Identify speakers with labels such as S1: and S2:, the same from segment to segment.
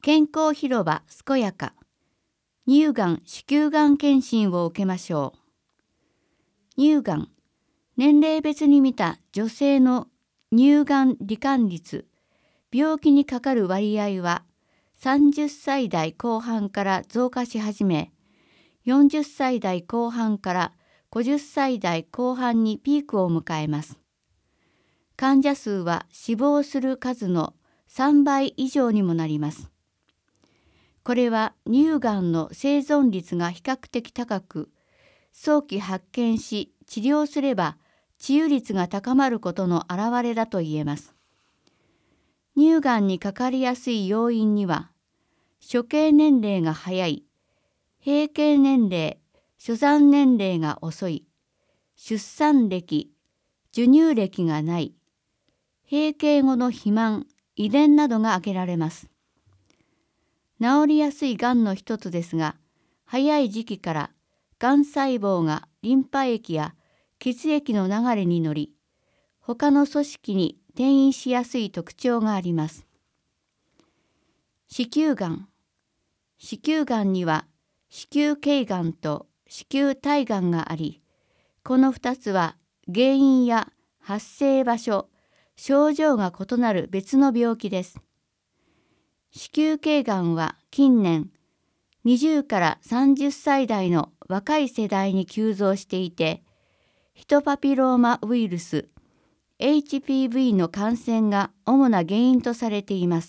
S1: 健康広場健やか。乳がん・子宮がん検診を受けましょう。乳がん、年齢別に見た女性の乳がん罹患率、病気にかかる割合は30歳代後半から増加し始め、40歳代後半から50歳代後半にピークを迎えます。患者数は死亡する数の3倍以上にもなります。これは乳がんの生存率が比較的高く、早期発見し治療すれば治癒率が高まることの表れだと言えます。乳がんにかかりやすい要因には、初経年齢が早い、閉経年齢、初産年齢が遅い、出産歴、授乳歴がない、閉経後の肥満、遺伝などが挙げられます。治りやすいがんの一つですが、早い時期からがん細胞がリンパ液や血液の流れに乗り、他の組織に転移しやすい特徴があります。子宮がん。子宮がんには子宮頸がんと子宮体がんがあり、この2つは原因や発生場所、症状が異なる別の病気です。子宮頸がんは近年、20から30歳代の若い世代に急増していて、ヒトパピローマウイルス HPV の感染が主な原因とされています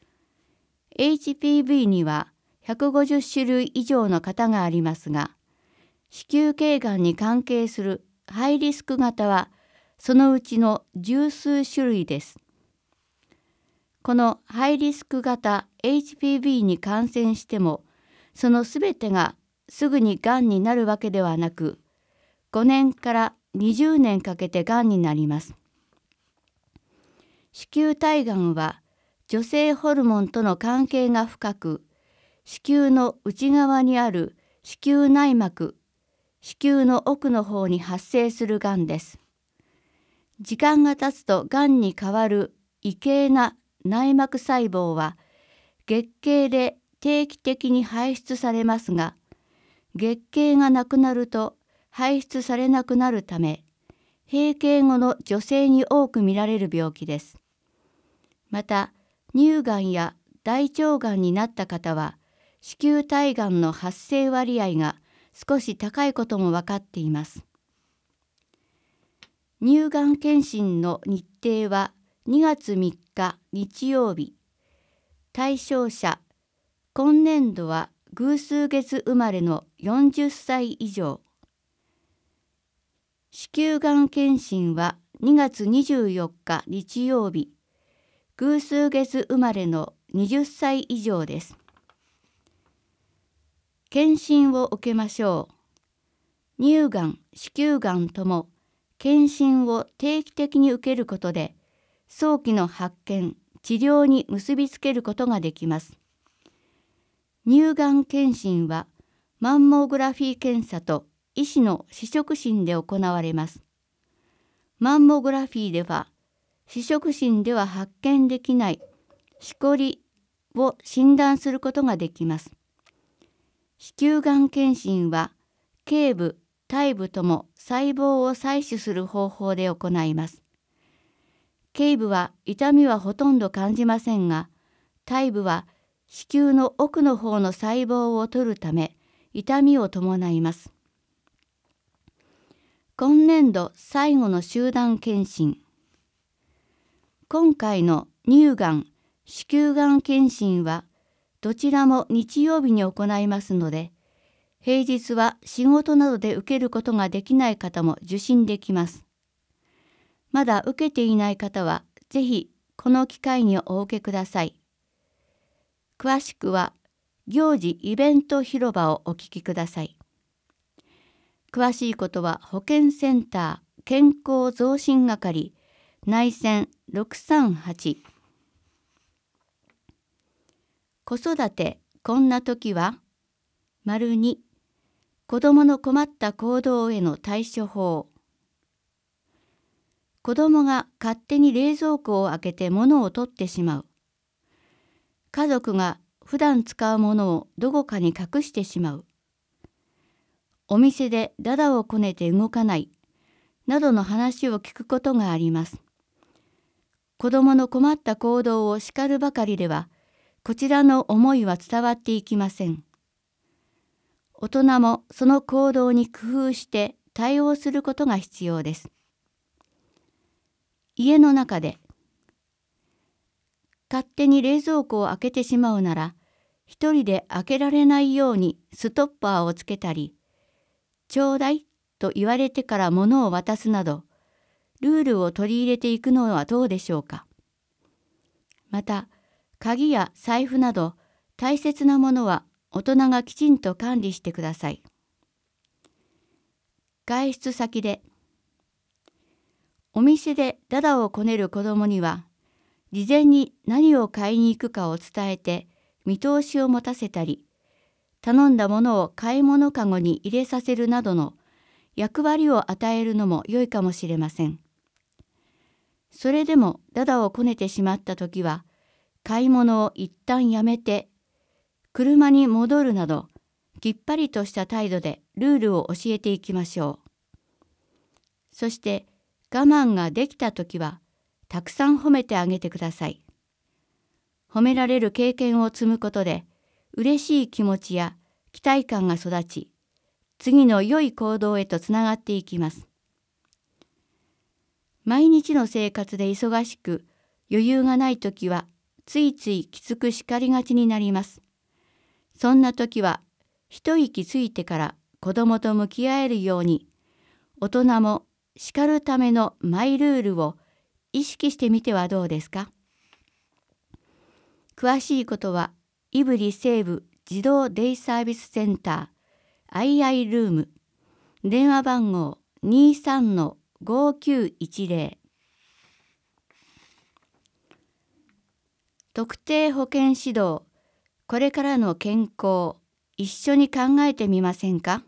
S1: 。HPV には150種類以上の型がありますが、子宮頸がんに関係するハイリスク型はそのうちの十数種類です。このハイリスク型 HPV に感染しても、そのすべてがすぐにがんになるわけではなく、5年から20年かけてがんになります。子宮体がんは女性ホルモンとの関係が深く、子宮の内側にある子宮内膜、子宮の奥の方に発生するがんです。時間が経つとがんに変わる異形な内膜細胞は月経で定期的に排出されますが、月経がなくなると排出されなくなるため、閉経後の女性に多く見られる病気です。また、乳がんや大腸がんになった方は、子宮体がんの発生割合が少し高いことも分かっています。乳がん検診の日程は2月3日日曜日。対象者、今年度は偶数月生まれの40歳以上。子宮がん検診は2月24日日曜日。偶数月生まれの20歳以上です。検診を受けましょう。乳がん、子宮がんとも検診を定期的に受けることで、早期の発見、治療に結びつけることができます。乳がん検診はマンモグラフィー検査と医師の試食診で行われます。マンモグラフィーでは、試食診では発見できないしこりを診断することができます。子宮がん検診は、頸部、体部とも細胞を採取する方法で行います。頸部は痛みはほとんど感じませんが、体部は子宮の奥の方の細胞を取るため、痛みを伴います。今年度最後の集団検診。今回の乳がん、子宮がん検診は、どちらも日曜日に行いますので、平日は仕事などで受けることができない方も受診できます。まだ受けていない方は、ぜひこの機会にお受けください。詳しくは、行事イベント広場をお聞きください。詳しいことは保健センター健康増進係内線638。子育てこんな時は ②子どもの困った行動への対処法。子どもが勝手に冷蔵庫を開けて物を取ってしまう。家族が普段使うものをどこかに隠してしまう。お店でダダをこねて動かない、などの話を聞くことがあります。子供の困った行動を叱るばかりでは、こちらの思いは伝わっていきません。大人もその行動に工夫して対応することが必要です。家の中で、勝手に冷蔵庫を開けてしまうなら、一人で開けられないようにストッパーをつけたり、ちょうだいと言われてから物を渡すなど、ルールを取り入れていくのはどうでしょうか。また、鍵や財布など大切なものは大人がきちんと管理してください。外出先で、お店でダダをこねる子供には、事前に何を買いに行くかを伝えて見通しを持たせたり、頼んだものを買い物かごに入れさせるなどの役割を与えるのも良いかもしれません。それでもダダをこねてしまったときは、買い物を一旦やめて、車に戻るなど、きっぱりとした態度でルールを教えていきましょう。そして我慢ができたときは、たくさん褒めてあげてください。褒められる経験を積むことで、嬉しい気持ちや期待感が育ち、次の良い行動へとつながっていきます。毎日の生活で忙しく余裕がないときは、ついついきつく叱りがちになります。そんなときは、一息ついてから子供と向き合えるように、大人も叱るためのマイルールを意識してみてはどうですか。詳しいことは、胆振西部児童デイサービスセンター II ルーム、電話番号 23-5910。特定保健指導、これからの健康、一緒に考えてみませんか。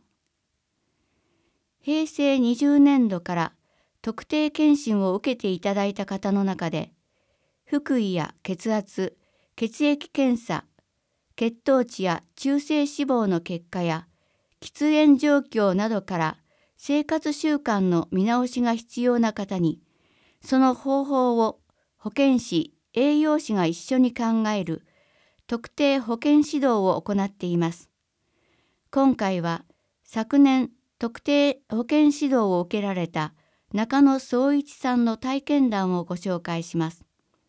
S1: 平成20年度から特定健診を受けていただいた方の中で、腹囲や血圧、血液検査、血糖値や中性脂肪の結果や喫煙状況などから生活習慣の見直しが必要な方に、その方法を保健師、栄養士が一緒に考える特定保健指導を行っています。今回は昨年特定保健指導を受けられた中野総一さんの体験談をご紹介します。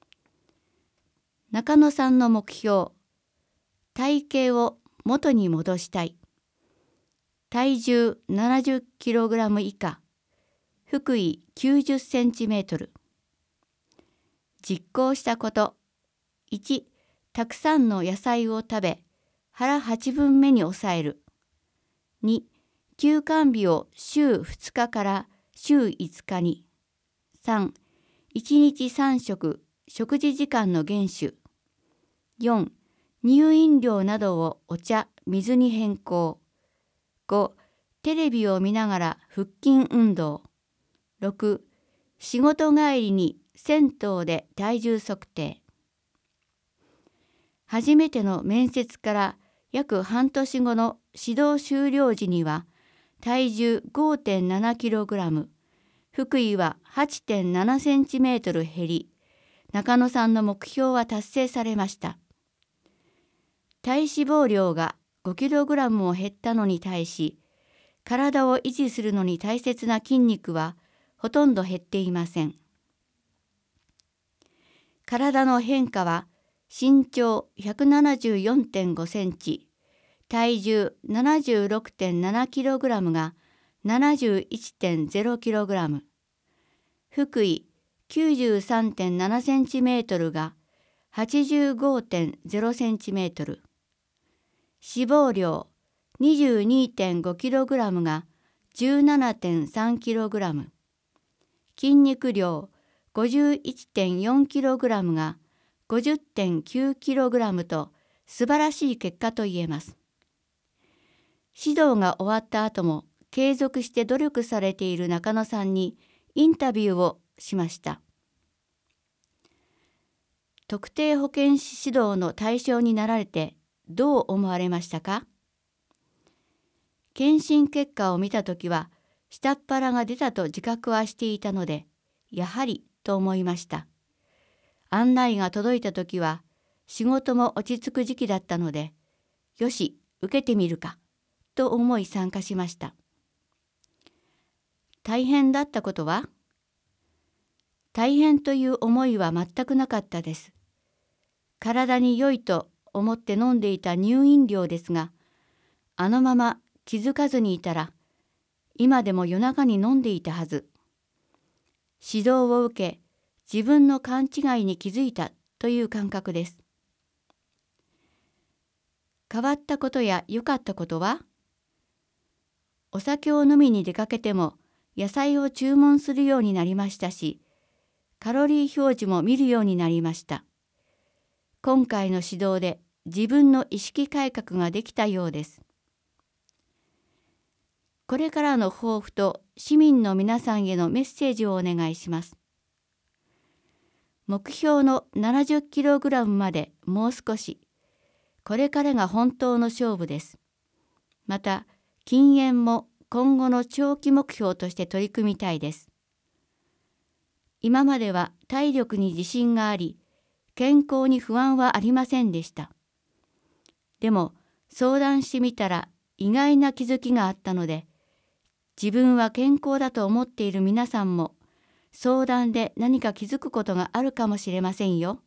S1: 中野さんの目標、体型を元に戻したい。体重 70kg 以下、腹囲 90cm。実行したこと。1、たくさんの野菜を食べ、腹8分目に抑える。2、休肝日を週2日から週5日に。3、1日3食、食事時間の厳守。4、乳飲料などをお茶、水に変更。5、テレビを見ながら腹筋運動。6、仕事帰りに銭湯で体重測定。初めての面接から約半年後の指導終了時には、体重 5.7kg、腹囲は 8.7cm 減り、中野さんの目標は達成されました。体脂肪量が 5kg も減ったのに対し、体を維持するのに大切な筋肉はほとんど減っていません。体の変化は、身長 174.5 センチ、体重 76.7kg が 71.0kg、腹囲 93.7 センチメートルが 85.0 センチメートル、脂肪量 22.5kg が 17.3kg、筋肉量 51.4kg が 50.9kg と素晴らしい結果と言えます。指導が終わった後も継続して努力されている中野さんにインタビューをしました。特定保健師指導の対象になられてどう思われましたか？検診結果を見たときは、下っ腹が出たと自覚はしていたので、やはりと思いました。案内が届いたときは、仕事も落ち着く時期だったので、よし、受けてみるか、と思い参加しました。大変だったことは？大変という思いは全くなかったです。体に良いと思って飲んでいた乳飲料ですが、あのまま気づかずにいたら、今でも夜中に飲んでいたはず。指導を受け、自分の勘違いに気づいたという感覚です。変わったことや良かったことは？お酒を飲みに出かけても野菜を注文するようになりましたし、カロリー表示も見るようになりました。今回の指導で自分の意識改革ができたようです。これからの抱負と市民の皆さんへのメッセージをお願いします。目標の 70kg までもう少し。これからが本当の勝負です。また、禁煙も今後の長期目標として取り組みたいです。今までは体力に自信があり、健康に不安はありませんでした。でも、相談してみたら意外な気づきがあったので、自分は健康だと思っている皆さんも、相談で何か気づくことがあるかもしれませんよ。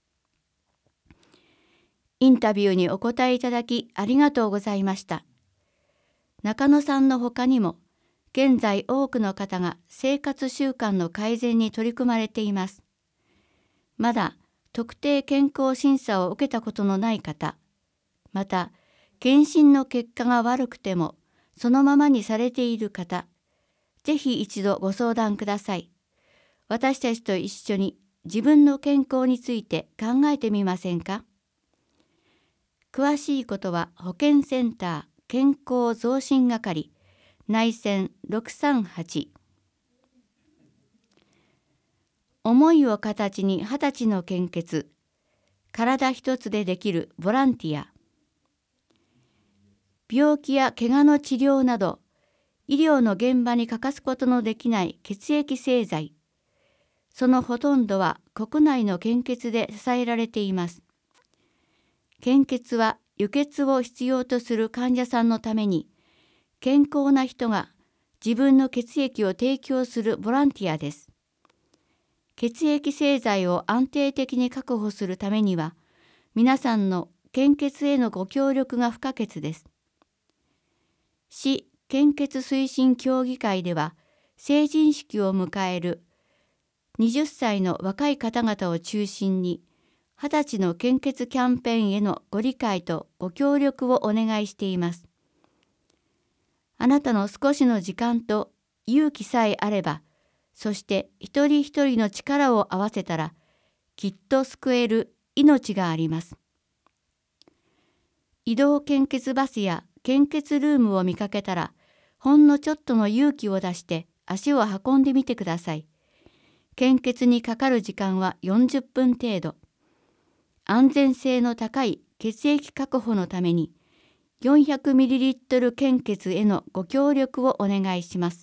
S1: インタビューにお答えいただきありがとうございました。中野さんの他にも、現在多くの方が生活習慣の改善に取り組まれています。まだ特定健康審査を受けたことのない方、また検診の結果が悪くてもそのままにされている方、ぜひ一度ご相談ください。私たちと一緒に自分の健康について考えてみませんか？詳しいことは保健センター健康増進係内線638。思いを形に20歳の献血、体一つでできるボランティア。病気や怪我の治療など、医療の現場に欠かすことのできない血液製剤。そのほとんどは国内の献血で支えられています。献血は輸血を必要とする患者さんのために、健康な人が自分の血液を提供するボランティアです。血液製剤を安定的に確保するためには、皆さんの献血へのご協力が不可欠です。市献血推進協議会では、成人式を迎える20歳の若い方々を中心に、20歳の献血キャンペーンへのご理解とご協力をお願いしています。あなたの少しの時間と勇気さえあれば、そして一人一人の力を合わせたら、きっと救える命があります。移動献血バスや献血ルームを見かけたら、ほんのちょっとの勇気を出して足を運んでみてください。献血にかかる時間は40分程度。安全性の高い血液確保のために、400ml 献血へのご協力をお願いします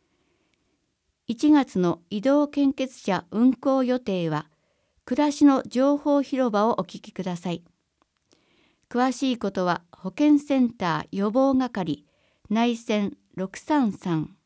S1: 。1月の移動献血車運行予定は、暮らしの情報広場をお聞きください。詳しいことは保健センター予防係内線633